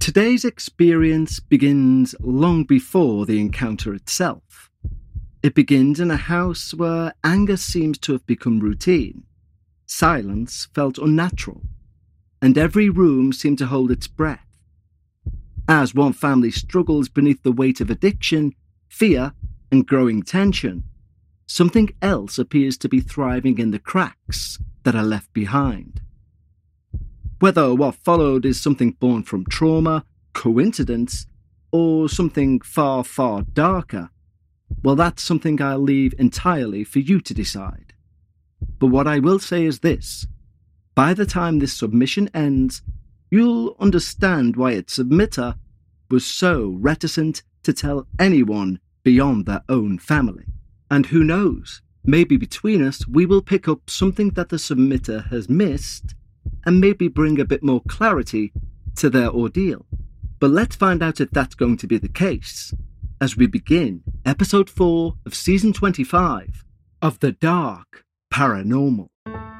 Today's experience begins long before the encounter itself. It begins in a house where anger seems to have become routine. Silence felt unnatural, and every room seemed to hold its breath. As one family struggles beneath the weight of addiction, fear, and growing tension, something else appears to be thriving in the cracks that are left behind. Whether what followed is something born from trauma, coincidence, or something far, far darker, well, that's something I'll leave entirely for you to decide. But what I will say is this: by the time this submission ends, you'll understand why its submitter was so reticent to tell anyone beyond their own family. And who knows, maybe between us we will pick up something that the submitter has missed and maybe bring a bit more clarity to their ordeal. But let's find out if that's going to be the case as we begin episode 4 of season 25 of The Dark Paranormal.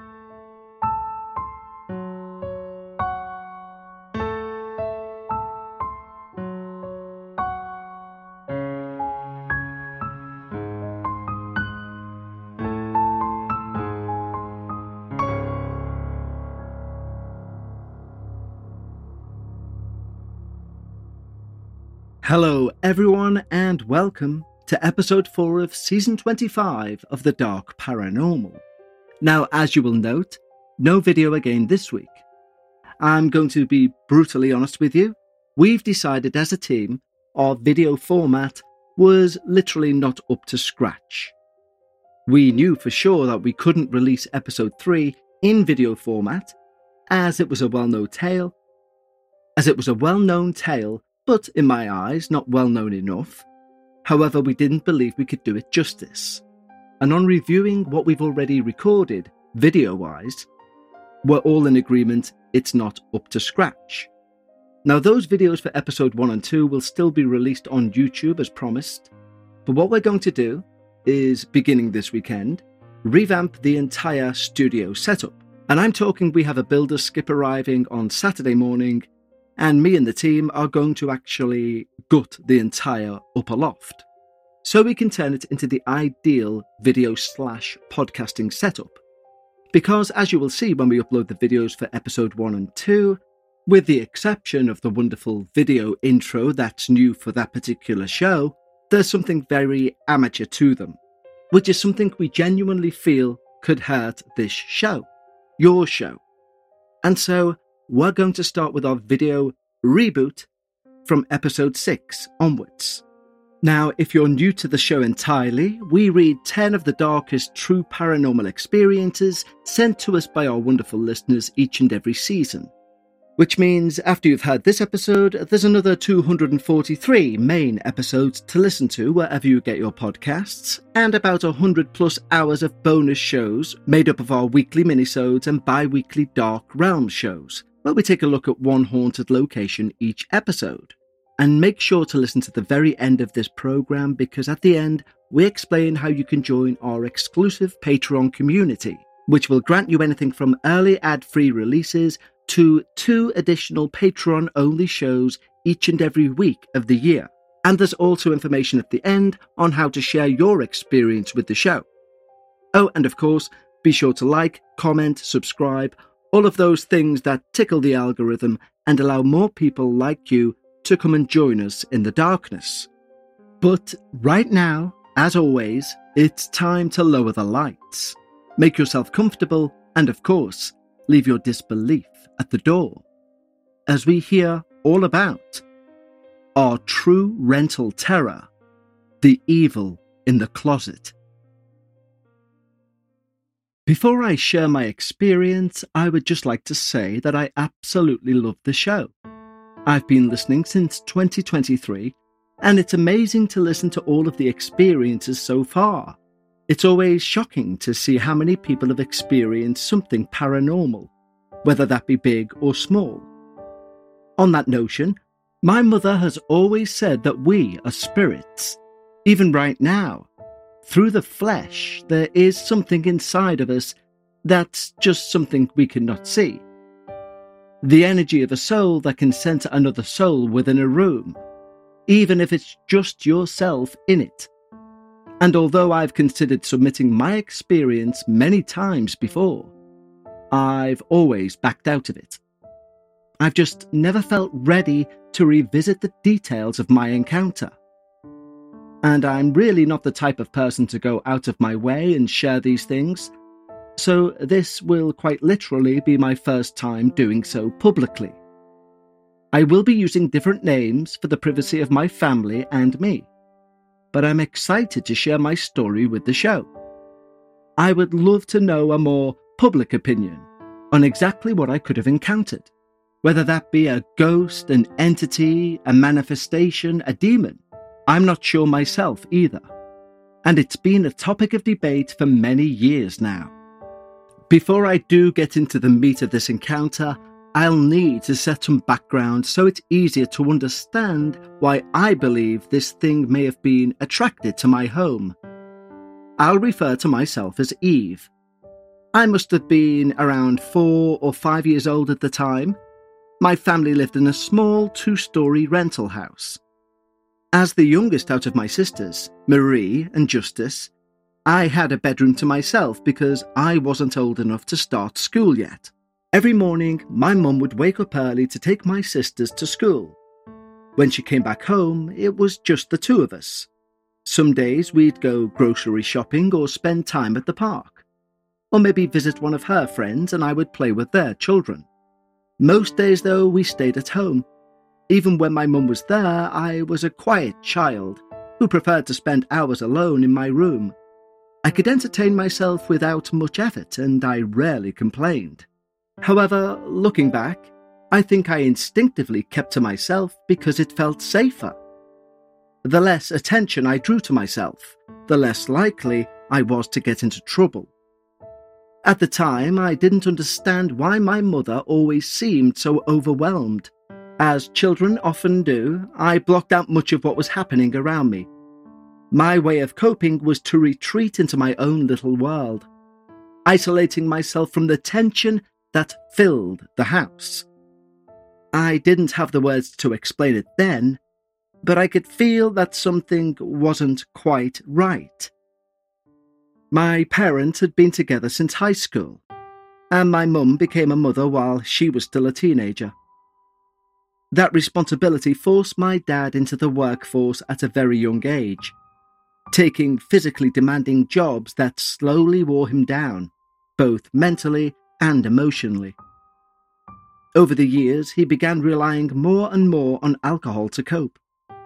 Hello everyone and welcome to episode 4 of season 25 of The Dark Paranormal. Now, as you will note, no video again this week. I'm going to be brutally honest with you. We've decided as a team our video format was literally not up to scratch. We knew for sure that we couldn't release episode 3 in video format as it was a well-known tale, but in my eyes, not well known enough. However, we didn't believe we could do it justice. And on reviewing what we've already recorded, video-wise, we're all in agreement it's not up to scratch. Now, those videos for episode 1 and 2 will still be released on YouTube as promised. But what we're going to do is, beginning this weekend, revamp the entire studio setup. And I'm talking we have a builder skip arriving on Saturday morning, and me and the team are going to actually gut the entire upper loft, so we can turn it into the ideal video/podcasting setup. Because as you will see when we upload the videos for episode 1 and 2, with the exception of the wonderful video intro that's new for that particular show, there's something very amateur to them, which is something we genuinely feel could hurt this show, your show. And so we're going to start with our video reboot from episode 6 onwards. Now, if you're new to the show entirely, we read 10 of the darkest true paranormal experiences sent to us by our wonderful listeners each and every season. Which means after you've heard this episode, there's another 243 main episodes to listen to wherever you get your podcasts, and about 100 plus hours of bonus shows made up of our weekly minisodes and bi-weekly Dark Realms shows, where we take a look at one haunted location each episode. And make sure to listen to the very end of this program, because at the end, we explain how you can join our exclusive Patreon community, which will grant you anything from early ad-free releases to 2 additional Patreon-only shows each and every week of the year. And there's also information at the end on how to share your experience with the show. Oh, and of course, be sure to like, comment, subscribe, all of those things that tickle the algorithm and allow more people like you to come and join us in the darkness. But right now, as always, it's time to lower the lights. Make yourself comfortable and, of course, leave your disbelief at the door, as we hear all about our true rental terror, the evil in the closet. Before I share my experience, I would just like to say that I absolutely love the show. I've been listening since 2023, and it's amazing to listen to all of the experiences so far. It's always shocking to see how many people have experienced something paranormal, whether that be big or small. On that notion, my mother has always said that we are spirits. Even right now, through the flesh, there is something inside of us that's just something we cannot see. The energy of a soul that can center another soul within a room, even if it's just yourself in it. And although I've considered submitting my experience many times before, I've always backed out of it. I've just never felt ready to revisit the details of my encounter. And I'm really not the type of person to go out of my way and share these things, so this will quite literally be my first time doing so publicly. I will be using different names for the privacy of my family and me, but I'm excited to share my story with the show. I would love to know a more public opinion on exactly what I could have encountered, whether that be a ghost, an entity, a manifestation, a demon. I'm not sure myself either, and it's been a topic of debate for many years now. Before I do get into the meat of this encounter, I'll need to set some background so it's easier to understand why I believe this thing may have been attracted to my home. I'll refer to myself as Eve. I must have been around 4 or 5 years old at the time. My family lived in a small 2-story rental house. As the youngest out of my sisters, Marie and Justice, I had a bedroom to myself because I wasn't old enough to start school yet. Every morning, my mum would wake up early to take my sisters to school. When she came back home, it was just the two of us. Some days we'd go grocery shopping or spend time at the park, or maybe visit one of her friends and I would play with their children. Most days, though, we stayed at home. Even when my mum was there, I was a quiet child who preferred to spend hours alone in my room. I could entertain myself without much effort, and I rarely complained. However, looking back, I think I instinctively kept to myself because it felt safer. The less attention I drew to myself, the less likely I was to get into trouble. At the time, I didn't understand why my mother always seemed so overwhelmed. As children often do, I blocked out much of what was happening around me. My way of coping was to retreat into my own little world, isolating myself from the tension that filled the house. I didn't have the words to explain it then, but I could feel that something wasn't quite right. My parents had been together since high school, and my mum became a mother while she was still a teenager. That responsibility forced my dad into the workforce at a very young age, taking physically demanding jobs that slowly wore him down, both mentally and emotionally. Over the years, he began relying more and more on alcohol to cope.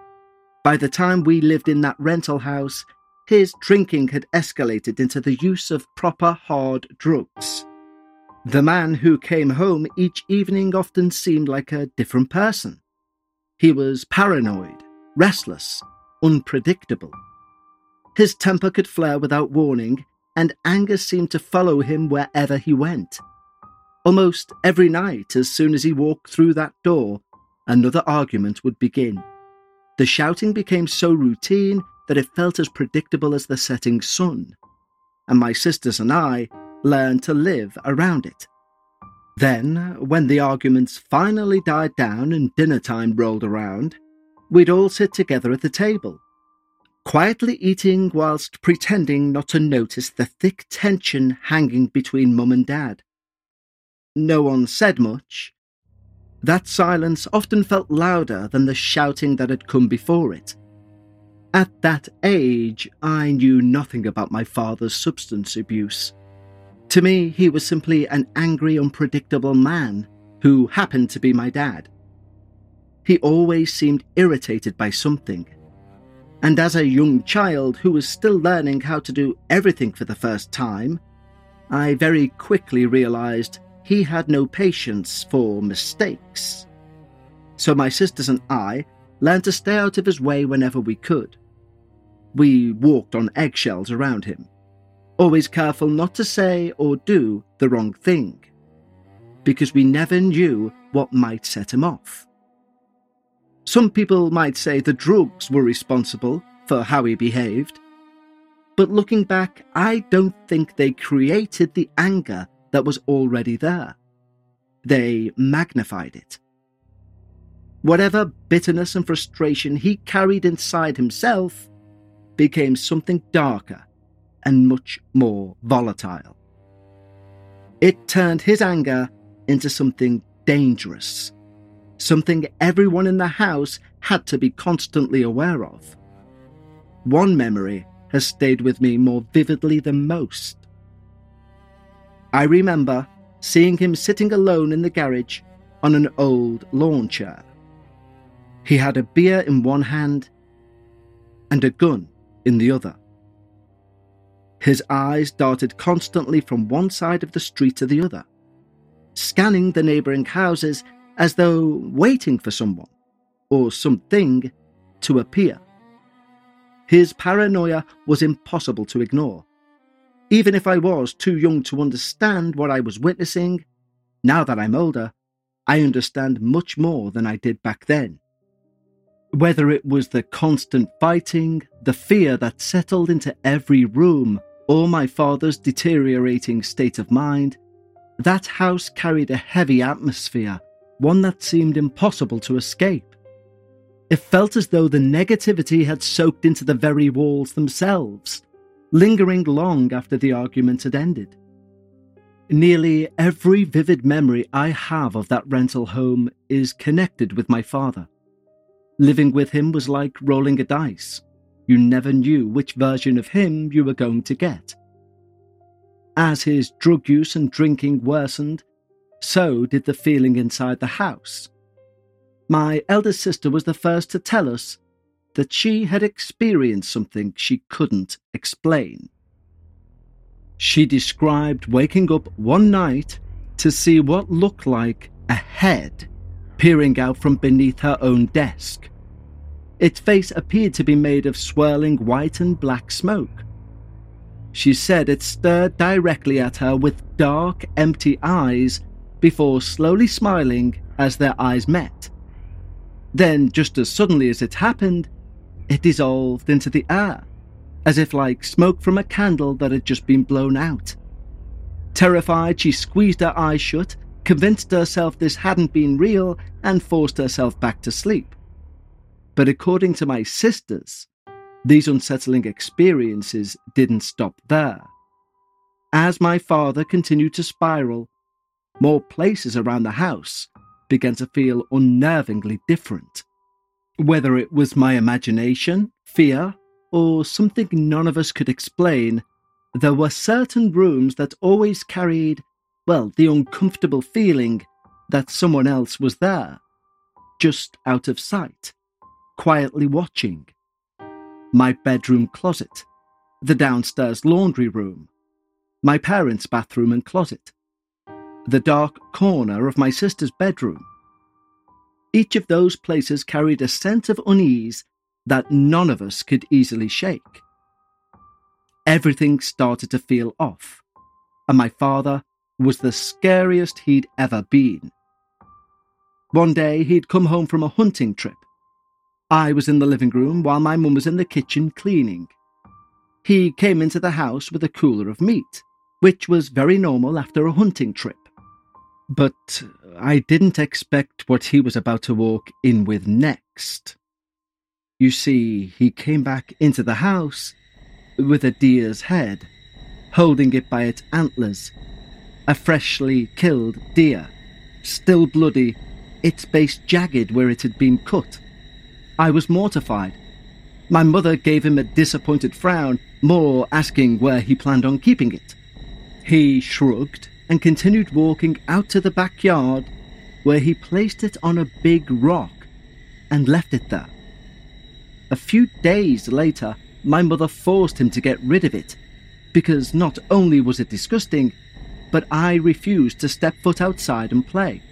By the time we lived in that rental house, his drinking had escalated into the use of proper hard drugs. The man who came home each evening often seemed like a different person. He was paranoid, restless, unpredictable. His temper could flare without warning, and anger seemed to follow him wherever he went. Almost every night, as soon as he walked through that door, another argument would begin. The shouting became so routine that it felt as predictable as the setting sun, and my sisters and I learned to live around it. Then, when the arguments finally died down and dinner time rolled around, we'd all sit together at the table, quietly eating whilst pretending not to notice the thick tension hanging between Mum and Dad. No one said much. That silence often felt louder than the shouting that had come before it. At that age, I knew nothing about my father's substance abuse. To me, he was simply an angry, unpredictable man who happened to be my dad. He always seemed irritated by something. And as a young child who was still learning how to do everything for the first time, I very quickly realized he had no patience for mistakes. So my sisters and I learned to stay out of his way whenever we could. We walked on eggshells around him, always careful not to say or do the wrong thing, because we never knew what might set him off. Some people might say the drugs were responsible for how he behaved, but looking back, I don't think they created the anger that was already there. They magnified it. Whatever bitterness and frustration he carried inside himself became something darker and much more volatile. It turned his anger into something dangerous, something everyone in the house had to be constantly aware of. One memory has stayed with me more vividly than most. I remember seeing him sitting alone in the garage on an old lawn chair. He had a beer in one hand and a gun in the other. His eyes darted constantly from one side of the street to the other, scanning the neighbouring houses as though waiting for someone or something to appear. His paranoia was impossible to ignore. Even if I was too young to understand what I was witnessing, now that I'm older, I understand much more than I did back then. Whether it was the constant fighting, the fear that settled into every room, or my father's deteriorating state of mind, that house carried a heavy atmosphere, one that seemed impossible to escape. It felt as though the negativity had soaked into the very walls themselves, lingering long after the argument had ended. Nearly every vivid memory I have of that rental home is connected with my father. Living with him was like rolling a dice. You never knew which version of him you were going to get. As his drug use and drinking worsened, so did the feeling inside the house. My eldest sister was the first to tell us that she had experienced something she couldn't explain. She described waking up one night to see what looked like a head peering out from beneath her own desk. Its face appeared to be made of swirling white and black smoke. She said it stared directly at her with dark, empty eyes before slowly smiling as their eyes met. Then, just as suddenly as it happened, it dissolved into the air, as if like smoke from a candle that had just been blown out. Terrified, she squeezed her eyes shut, convinced herself this hadn't been real, and forced herself back to sleep. But according to my sisters, these unsettling experiences didn't stop there. As my father continued to spiral, more places around the house began to feel unnervingly different. Whether it was my imagination, fear, or something none of us could explain, there were certain rooms that always carried, the uncomfortable feeling that someone else was there, just out of sight, quietly watching. My bedroom closet, the downstairs laundry room, my parents' bathroom and closet, the dark corner of my sister's bedroom. Each of those places carried a sense of unease that none of us could easily shake. Everything started to feel off, and my father was the scariest he'd ever been. One day he'd come home from a hunting trip. I was in the living room while my mum was in the kitchen cleaning. He came into the house with a cooler of meat, which was very normal after a hunting trip. But I didn't expect what he was about to walk in with next. You see, he came back into the house with a deer's head, holding it by its antlers. A freshly killed deer, still bloody, its base jagged where it had been cut. I was mortified. My mother gave him a disappointed frown, more asking where he planned on keeping it. He shrugged and continued walking out to the backyard, where he placed it on a big rock and left it there. A few days later, my mother forced him to get rid of it, because not only was it disgusting, but I refused to step foot outside and play.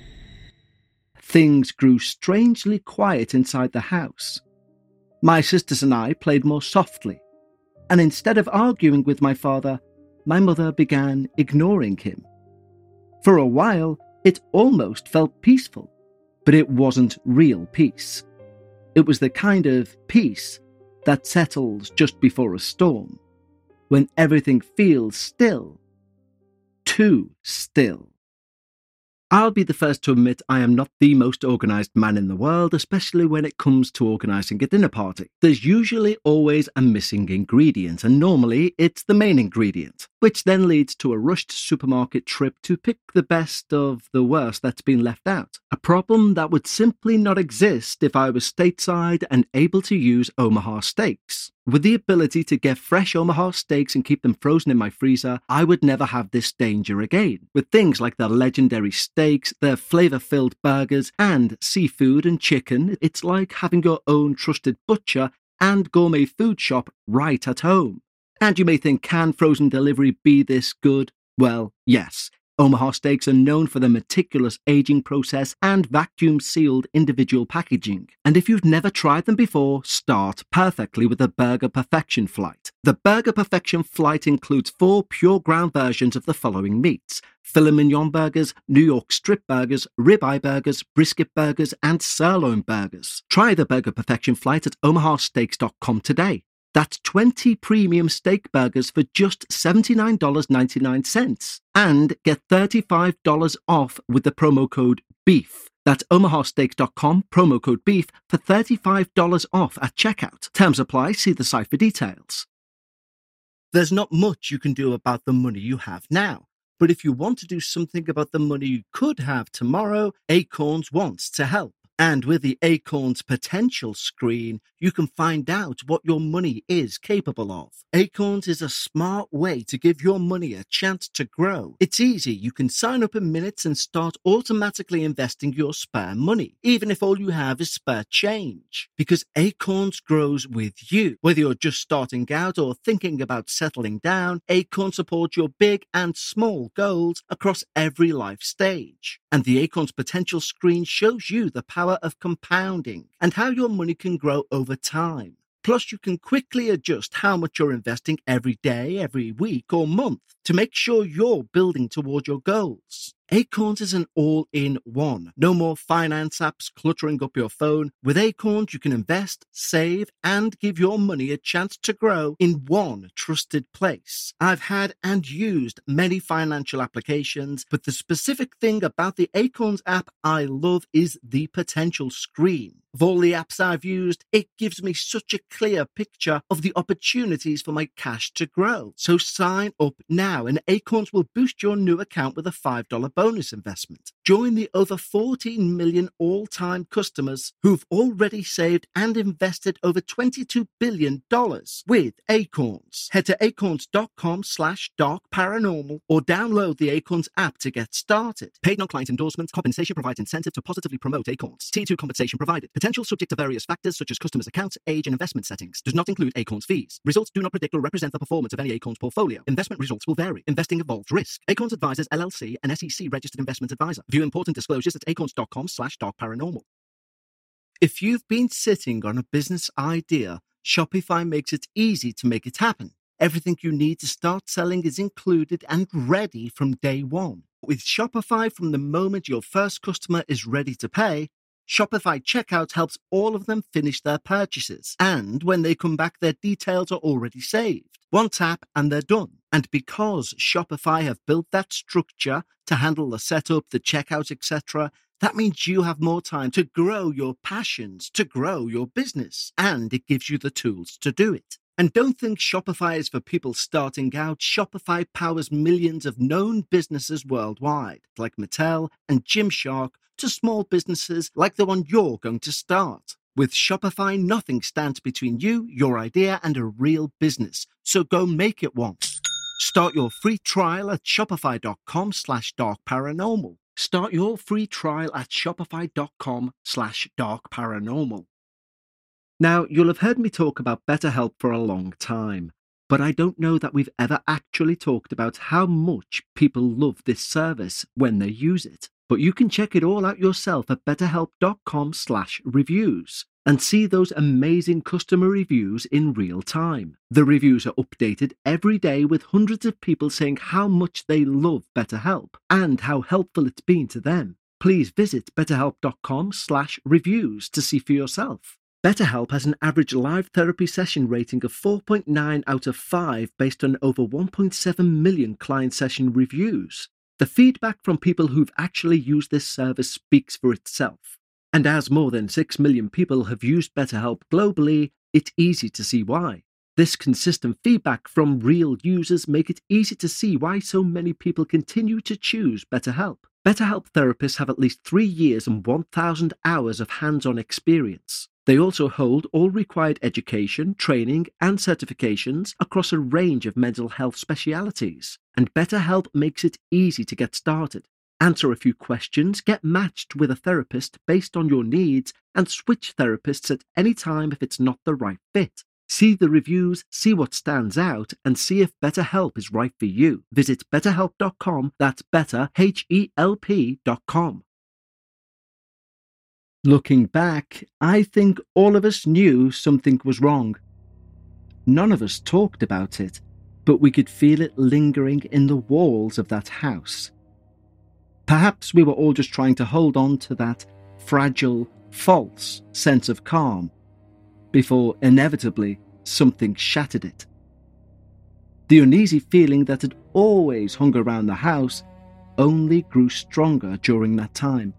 Things grew strangely quiet inside the house. My sisters and I played more softly, and instead of arguing with my father, my mother began ignoring him. For a while, it almost felt peaceful, but it wasn't real peace. It was the kind of peace that settles just before a storm, when everything feels still, too still. I'll be the first to admit I am not the most organised man in the world, especially when it comes to organising a dinner party. There's usually always a missing ingredient, and normally it's the main ingredient, which then leads to a rushed supermarket trip to pick the best of the worst that's been left out. A problem that would simply not exist if I was stateside and able to use Omaha steaks. With the ability to get fresh Omaha steaks and keep them frozen in my freezer, I would never have this danger again. With things like the legendary steaks, their flavour-filled burgers, and seafood and chicken, it's like having your own trusted butcher and gourmet food shop right at home. And you may think, can frozen delivery be this good? Well, yes. Omaha steaks are known for their meticulous aging process and vacuum-sealed individual packaging. And if you've never tried them before, start perfectly with the Burger Perfection Flight. The Burger Perfection Flight includes 4 pure ground versions of the following meats: filet mignon burgers, New York strip burgers, ribeye burgers, brisket burgers, and sirloin burgers. Try the Burger Perfection Flight at omahasteaks.com today. That's 20 premium steak burgers for just $79.99. And get $35 off with the promo code BEEF. That's omahasteaks.com, promo code BEEF for $35 off at checkout. Terms apply, see the site for details. There's not much you can do about the money you have now. But if you want to do something about the money you could have tomorrow, Acorns wants to help. And with the Acorns Potential screen, you can find out what your money is capable of. Acorns is a smart way to give your money a chance to grow. It's easy. You can sign up in minutes and start automatically investing your spare money, even if all you have is spare change. Because Acorns grows with you. Whether you're just starting out or thinking about settling down, Acorns supports your big and small goals across every life stage. And the Acorns Potential screen shows you the power of compounding and how your money can grow over time. Plus, you can quickly adjust how much you're investing every day, every week, or month to make sure you're building toward your goals. Acorns is an all-in-one. No more finance apps cluttering up your phone. With Acorns, you can invest, save, and give your money a chance to grow in one trusted place. I've had and used many financial applications, but the specific thing about the Acorns app I love is the potential screen. Of all the apps I've used, it gives me such a clear picture of the opportunities for my cash to grow. So sign up now and Acorns will boost your new account with a $5 bonus investment. Join the over 14 million all-time customers who've already saved and invested over $22 billion with Acorns. Head to acorns.com/darkparanormal or download the Acorns app to get started. Paid non-client endorsements. Compensation provides incentive to positively promote Acorns. T2 compensation provided. Potential subject to various factors such as customers' accounts, age, and investment settings. Does not include Acorns fees. Results do not predict or represent the performance of any Acorns portfolio. Investment results will vary. Investing involves risk. Acorns Advisors LLC, an SEC registered investment advisor. View important disclosures at acorns.com/darkparanormal. If you've been sitting on a business idea, Shopify makes it easy to make it happen. Everything you need to start selling is included and ready from day one. With Shopify, from the moment your first customer is ready to pay, Shopify Checkout helps all of them finish their purchases. And when they come back, their details are already saved. One tap and they're done. And because Shopify have built that structure to handle the setup, the checkout, etc., that means you have more time to grow your passions, to grow your business. And it gives you the tools to do it. And don't think Shopify is for people starting out. Shopify powers millions of known businesses worldwide, like Mattel and Gymshark, to small businesses like the one you're going to start. With Shopify, nothing stands between you, your idea, and a real business. So go make it one. Start your free trial at shopify.com/darkparanormal. Start your free trial at shopify.com/darkparanormal. Now, you'll have heard me talk about BetterHelp for a long time, but I don't know that we've ever actually talked about how much people love this service when they use it. But you can check it all out yourself at betterhelp.com/reviews and see those amazing customer reviews in real time. The reviews are updated every day with hundreds of people saying how much they love BetterHelp and how helpful it's been to them. Please visit betterhelp.com/reviews to see for yourself. BetterHelp has an average live therapy session rating of 4.9 out of 5 based on over 1.7 million client session reviews. The feedback from people who've actually used this service speaks for itself. And as more than 6 million people have used BetterHelp globally, it's easy to see why. This consistent feedback from real users make it easy to see why so many people continue to choose BetterHelp. BetterHelp therapists have at least 3 years and 1,000 hours of hands-on experience. They also hold all required education, training, and certifications across a range of mental health specialities. And BetterHelp makes it easy to get started. Answer a few questions, get matched with a therapist based on your needs, and switch therapists at any time if it's not the right fit. See the reviews, see what stands out, and see if BetterHelp is right for you. Visit betterhelp.com, that's betterhelp.com. Looking back, I think all of us knew something was wrong. None of us talked about it, but we could feel it lingering in the walls of that house. Perhaps we were all just trying to hold on to that fragile, false sense of calm before inevitably something shattered it. The uneasy feeling that had always hung around the house only grew stronger during that time.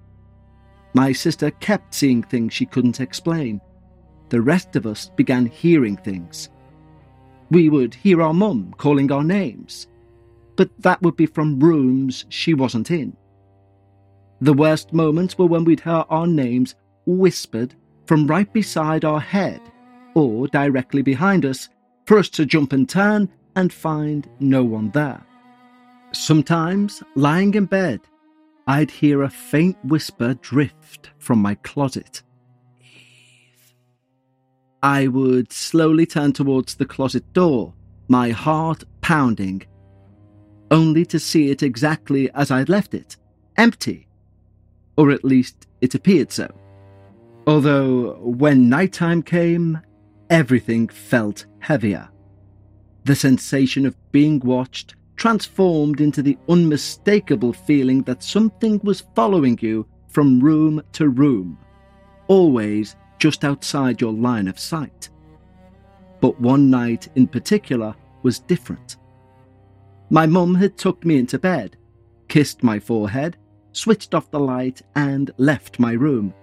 My sister kept seeing things she couldn't explain. The rest of us began hearing things. We would hear our mum calling our names, but that would be from rooms she wasn't in. The worst moments were when we'd hear our names whispered from right beside our head or directly behind us, for us to jump and turn and find no one there. Sometimes, lying in bed, I'd hear a faint whisper drift from my closet. Eve. I would slowly turn towards the closet door, my heart pounding, only to see it exactly as I'd left it, empty. Or at least it appeared so. Although, when nighttime came, everything felt heavier. The sensation of being watched transformed into the unmistakable feeling that something was following you from room to room, always just outside your line of sight. But one night in particular was different. My mum had tucked me into bed, kissed my forehead, switched off the light, and left my room.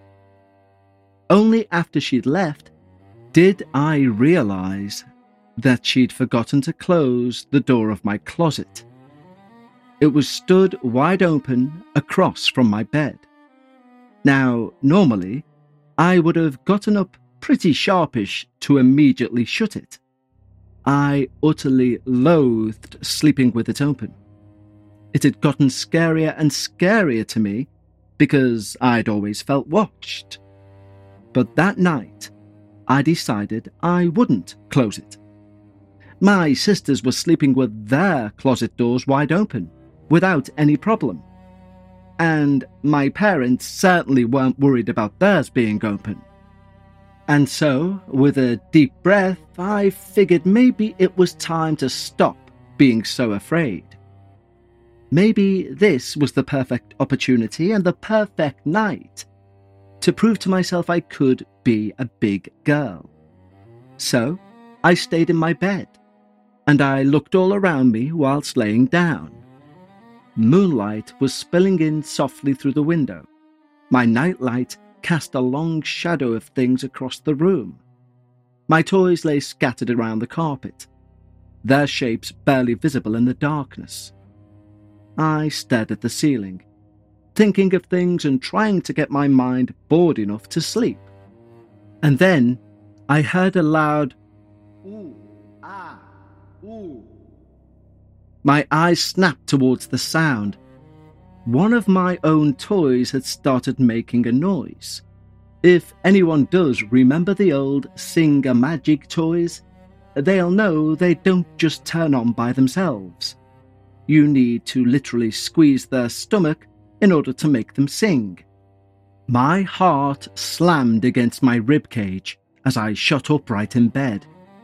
Only after she'd left did I realise that she'd forgotten to close the door of my closet. It was stood wide open across from my bed. Now, normally, I would have gotten up pretty sharpish to immediately shut it. I utterly loathed sleeping with it open. It had gotten scarier and scarier to me because I'd always felt watched. But that night, I decided I wouldn't close it. My sisters were sleeping with their closet doors wide open, without any problem. And my parents certainly weren't worried about theirs being open. And so, with a deep breath, I figured maybe it was time to stop being so afraid. Maybe this was the perfect opportunity and the perfect night to prove to myself I could be a big girl. So, I stayed in my bed, and I looked all around me whilst laying down. Moonlight was spilling in softly through the window. My nightlight cast a long shadow of things across the room. My toys lay scattered around the carpet, their shapes barely visible in the darkness. I stared at the ceiling, thinking of things and trying to get my mind bored enough to sleep. And then I heard a loud ooh, ah, ooh. My eyes snapped towards the sound. One of my own toys had started making a noise. If anyone does remember the old Sing-A-Magic toys, they'll know they don't just turn on by themselves. You need to literally squeeze their stomach in order to make them sing. My heart slammed against my ribcage as I shot upright in bed.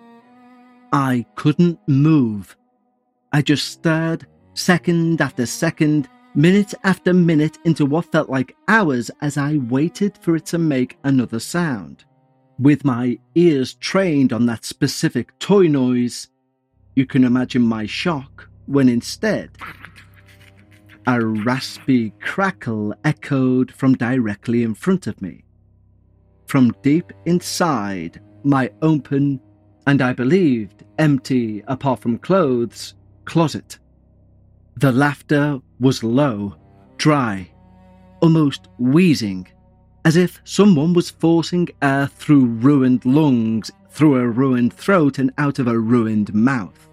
I couldn't move. I just stared, second after second, minute after minute, into what felt like hours as I waited for it to make another sound. With my ears trained on that specific toy noise, you can imagine my shock when instead A raspy crackle echoed from directly in front of me, from deep inside my open, and I believed empty apart from clothes, closet. The laughter was low, dry, almost wheezing, as if someone was forcing air through ruined lungs, through a ruined throat, and out of a ruined mouth.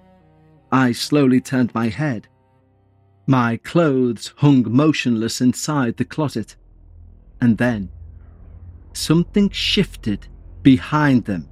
I slowly turned my head. My clothes hung motionless inside the closet, and then something shifted behind them.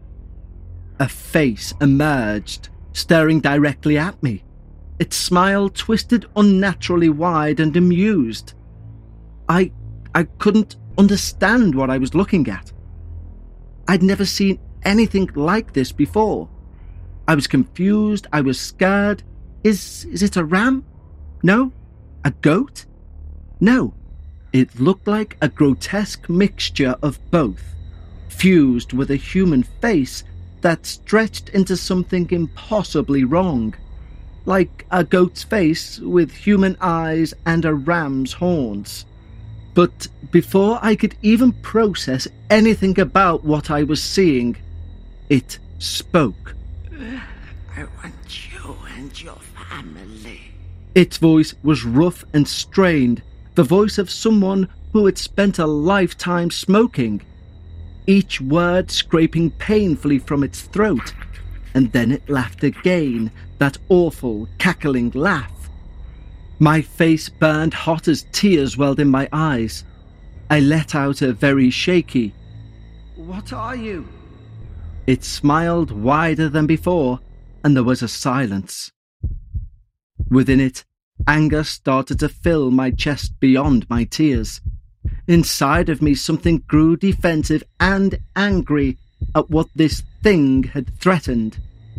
A face emerged, staring directly at me, its smile twisted unnaturally wide and amused. I couldn't understand what I was looking at. I'd never seen anything like this before. I was confused, I was scared. Is it a ram? No. A goat? No. It looked like a grotesque mixture of both, fused with a human face that stretched into something impossibly wrong, like a goat's face with human eyes and a ram's horns. But before I could even process anything about what I was seeing, it spoke. I want you and your family. Its voice was rough and strained, the voice of someone who had spent a lifetime smoking, each word scraping painfully from its throat, and then it laughed again, that awful, cackling laugh. My face burned hot as tears welled in my eyes. I let out a very shaky, "What are you?" It smiled wider than before, and there was a silence. Within it, anger started to fill my chest beyond my tears. Inside of me, something grew defensive and angry at what this thing had threatened.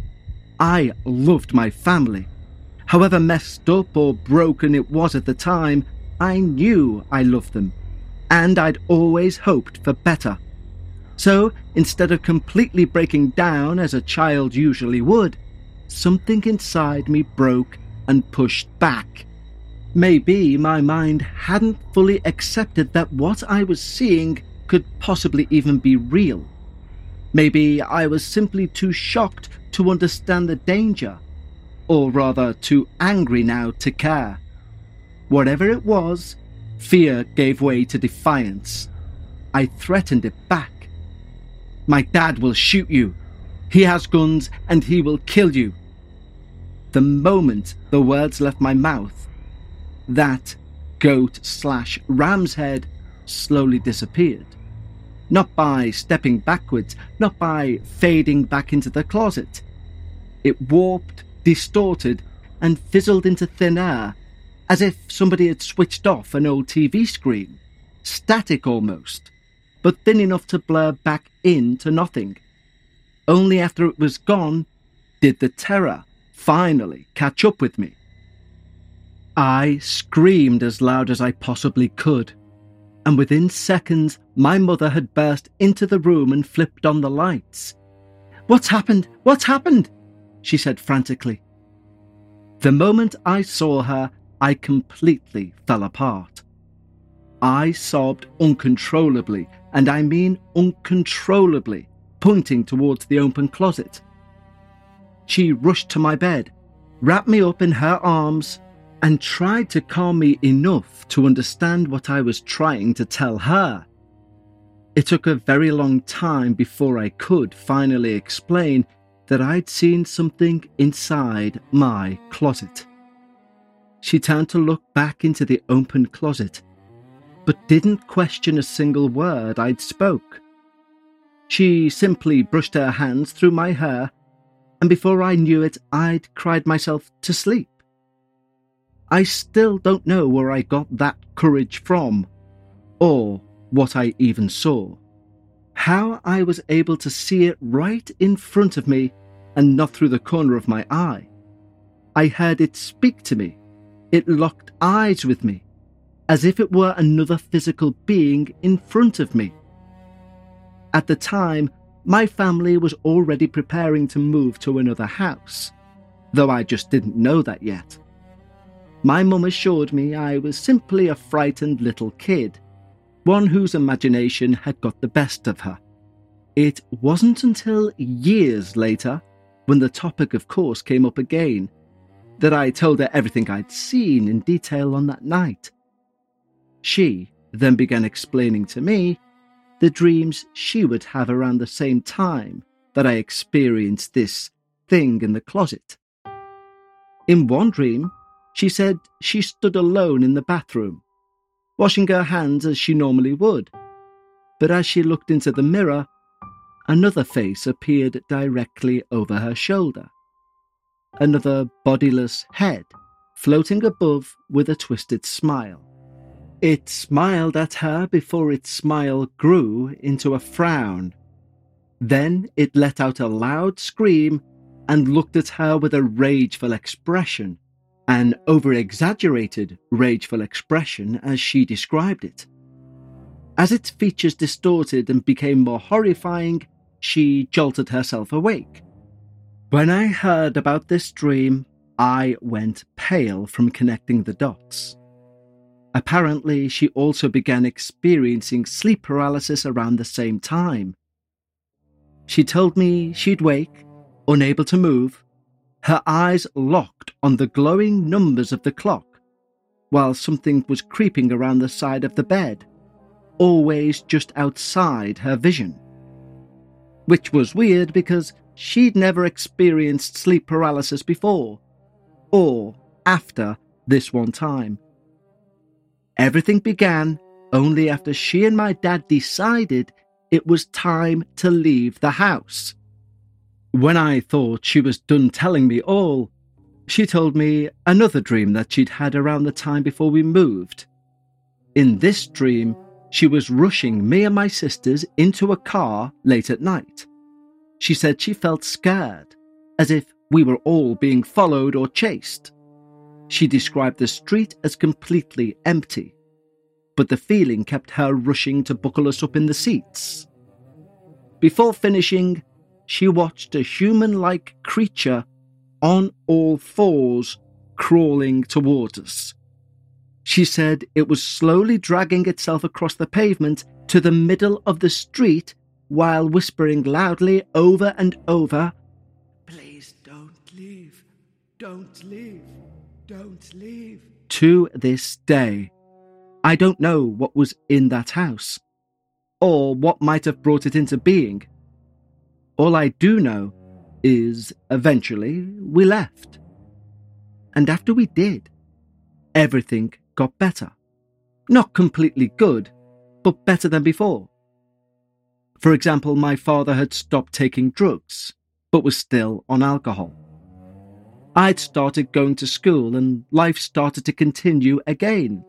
I loved my family. However messed up or broken it was at the time, I knew I loved them, and I'd always hoped for better. So, instead of completely breaking down as a child usually would, something inside me broke and pushed back. Maybe my mind hadn't fully accepted that what I was seeing could possibly even be real. Maybe I was simply too shocked to understand the danger, or rather too angry now to care. Whatever it was, fear gave way to defiance. I threatened it back. "My dad will shoot you. He has guns and he will kill you." The moment the words left my mouth, that goat/ram's head slowly disappeared. Not by stepping backwards, not by fading back into the closet. It warped, distorted, and fizzled into thin air, as if somebody had switched off an old TV screen. Static almost, but thin enough to blur back into nothing. Only after it was gone did the terror finally catch up with me. I screamed as loud as I possibly could, and within seconds my mother had burst into the room and flipped on the lights. "What's happened? What's happened?" she said frantically. The moment I saw her, I completely fell apart. I sobbed uncontrollably, and I mean uncontrollably, pointing towards the open closet. She rushed to my bed, wrapped me up in her arms, and tried to calm me enough to understand what I was trying to tell her. It took a very long time before I could finally explain that I'd seen something inside my closet. She turned to look back into the open closet, but didn't question a single word I'd spoke. She simply brushed her hands through my hair, and before I knew it, I'd cried myself to sleep. I still don't know where I got that courage from, or what I even saw. How I was able to see it right in front of me and not through the corner of my eye. I heard it speak to me. It locked eyes with me, as if it were another physical being in front of me. At the time, my family was already preparing to move to another house, though I just didn't know that yet. my mum assured me I was simply a frightened little kid, one whose imagination had got the best of her. It wasn't until years later, when the topic of course came up again, that I told her everything I'd seen in detail on that night. She then began explaining to me the dreams she would have around the same time that I experienced this thing in the closet. In one dream, she said she stood alone in the bathroom, washing her hands as she normally would, but as she looked into the mirror, another face appeared directly over her shoulder, another bodiless head floating above with a twisted smile. It smiled at her before its smile grew into a frown. Then it let out a loud scream and looked at her with a rageful expression, an over-exaggerated rageful expression as she described it. As its features distorted and became more horrifying, she jolted herself awake. When I heard about this dream, I went pale from connecting the dots. Apparently, she also began experiencing sleep paralysis around the same time. She told me she'd wake, unable to move, her eyes locked on the glowing numbers of the clock, while something was creeping around the side of the bed, always just outside her vision. Which was weird because she'd never experienced sleep paralysis before, or after this one time. Everything began only after she and my dad decided it was time to leave the house. When I thought she was done telling me all, she told me another dream that she'd had around the time before we moved. In this dream, she was rushing me and my sisters into a car late at night. She said she felt scared, as if we were all being followed or chased. She described the street as completely empty, but the feeling kept her rushing to buckle us up in the seats. Before finishing, she watched a human-like creature on all fours crawling towards us. She said it was slowly dragging itself across the pavement to the middle of the street while whispering loudly over and over, Please don't leave. Don't leave. Don't leave. To this day, I don't know what was in that house, or what might have brought it into being. All I do know is eventually we left. And after we did, everything got better. Not completely good, but better than before. For example, my father had stopped taking drugs, but was still on alcohol. I'd started going to school and life started to continue again.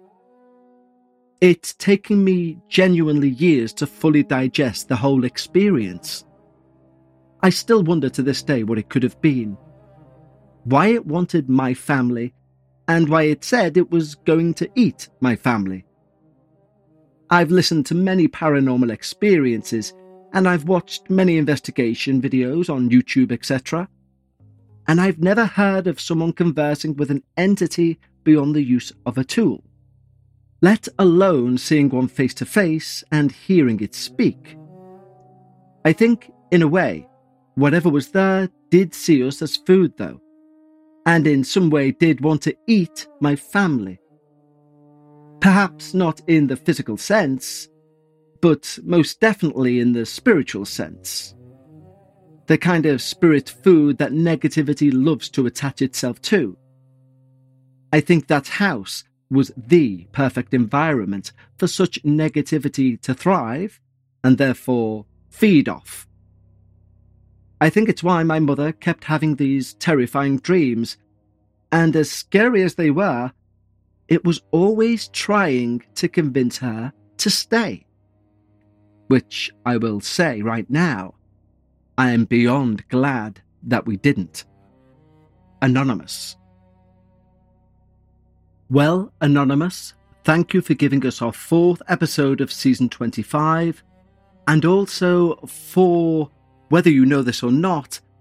It's taken me genuinely years to fully digest the whole experience. I still wonder to this day what it could have been. Why it wanted my family, and why it said it was going to eat my family. I've listened to many paranormal experiences, and I've watched many investigation videos on YouTube, etc. And I've never heard of someone conversing with an entity beyond the use of a tool, let alone seeing one face to face and hearing it speak. I think, in a way, whatever was there did see us as food though, and in some way did want to eat my family. Perhaps not in the physical sense, but most definitely in the spiritual sense. The kind of spirit food that negativity loves to attach itself to. I think that house was the perfect environment for such negativity to thrive, and therefore feed off. I think it's why my mother kept having these terrifying dreams, and as scary as they were, it was always trying to convince her to stay. Which I will say right now, I am beyond glad that we didn't. Anonymous. Well, Anonymous, thank you for giving us our 4th episode of Season 25, and also for, whether you know this or not,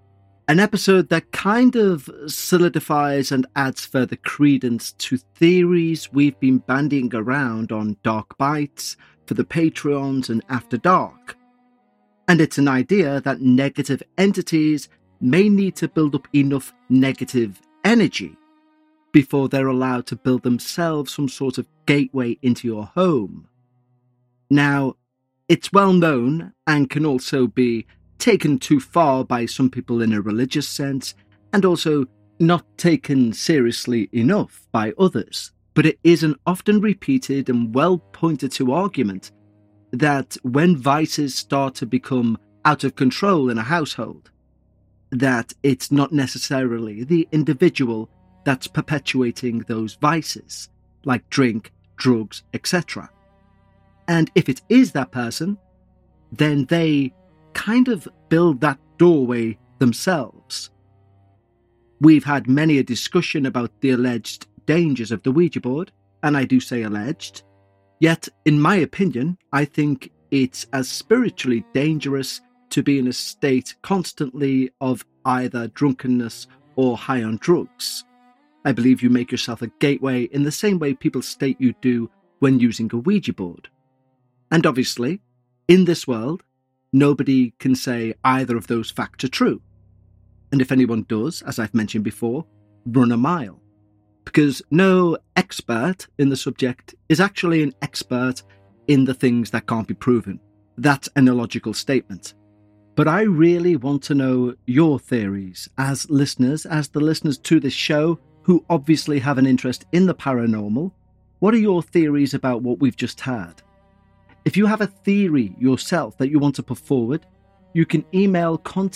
An episode that kind of solidifies and adds further credence to theories we've been bandying around on Dark Bites, for the Patreons, and After Dark. And it's an idea that negative entities may need to build up enough negative energy before they're allowed to build themselves some sort of gateway into your home. Now, it's well known and can also be taken too far by some people in a religious sense, and also not taken seriously enough by others. But it is an often repeated and well pointed to argument that when vices start to become out of control in a household, that it's not necessarily the individual that's perpetuating those vices, like drink, drugs, etc. And if it is that person, then they kind of build that doorway themselves. We've had many a discussion about the alleged dangers of the Ouija board, and I do say alleged, yet in my opinion, I think it's as spiritually dangerous to be in a state constantly of either drunkenness or high on drugs. I believe you make yourself a gateway in the same way people state you do when using a Ouija board. And obviously, in this world, nobody can say either of those facts are true. And if anyone does, as I've mentioned before, run a mile. Because no expert in the subject is actually an expert in the things that can't be proven. That's an illogical statement. But I really want to know your theories as listeners, as the listeners to this show who obviously have an interest in the paranormal. What are your theories about what we've just had? If you have a theory yourself that you want to put forward, you can email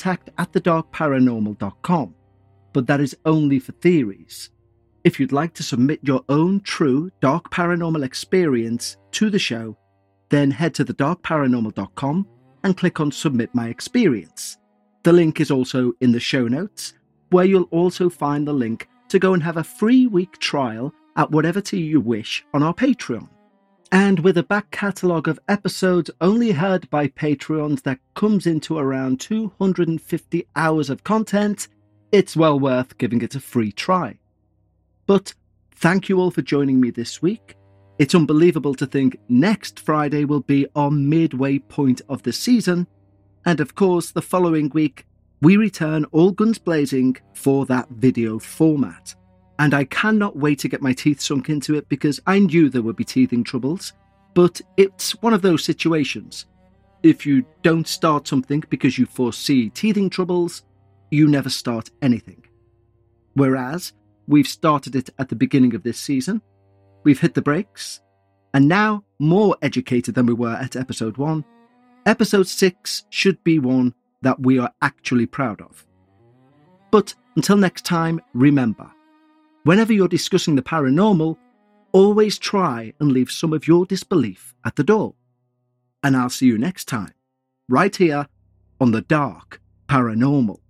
contact@thedarkparanormal.com, but that is only for theories. If you'd like to submit your own true dark paranormal experience to the show, then head to thedarkparanormal.com and click on Submit My Experience. The link is also in the show notes, where you'll also find the link to go and have a free week trial at whatever tier you wish on our Patreon. And with a back catalogue of episodes only heard by Patreons that comes into around 250 hours of content, it's well worth giving it a free try. But thank you all for joining me this week. It's unbelievable to think next Friday will be our midway point of the season, and of course the following week we return all guns blazing for that video format. And I cannot wait to get my teeth sunk into it, because I knew there would be teething troubles, but it's one of those situations. If you don't start something because you foresee teething troubles, you never start anything. Whereas, we've started it at the beginning of this season, we've hit the brakes, and now, more educated than we were at episode 1, episode 6 should be one that we are actually proud of. But until next time, remember, whenever you're discussing the paranormal, always try and leave some of your disbelief at the door. And I'll see you next time, right here on The Dark Paranormal.